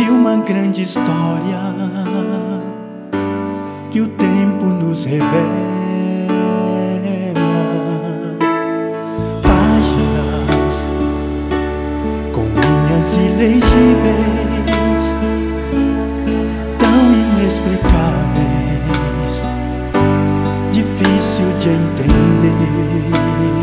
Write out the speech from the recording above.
de uma grande história que o tempo nos revela. Páginas com linhas ilegíveis, tão inexplicáveis, difícil de entender.